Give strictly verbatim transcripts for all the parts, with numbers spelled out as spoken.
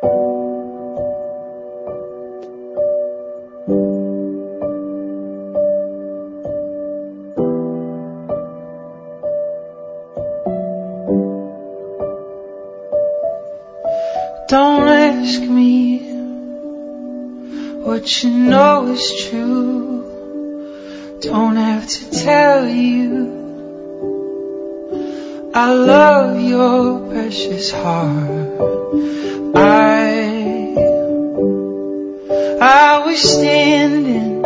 Don't ask me what you know is true. Don't have to tell you I love your precious heart. I, I was standing,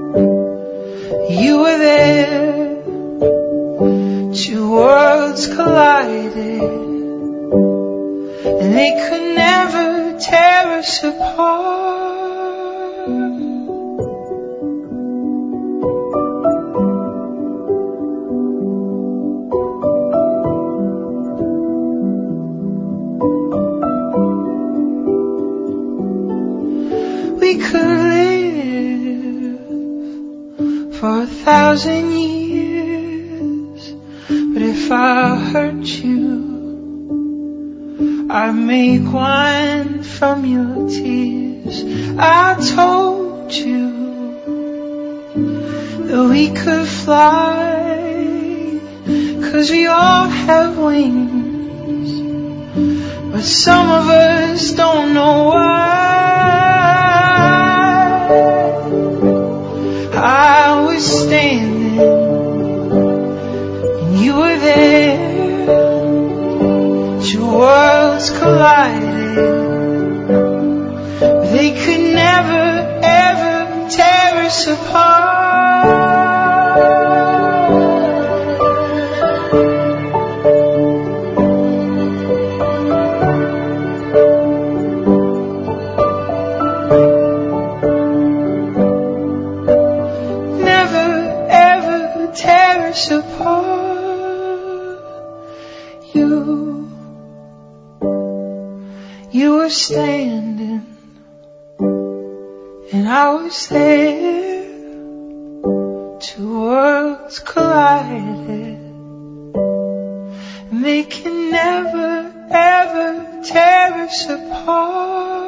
you were there, two worlds collided, and they could never tear us apart. We could live for a thousand years, but if I hurt you, I make wine from your tears. I told you that we could fly, 'cause we all have wings, but some of us don't know why. I was standing and you were there, two worlds collided, but they could never ever tear us apart. Never ever tear us apart. You You were standing, and I was there, two worlds collided, and they can never, ever tear us apart.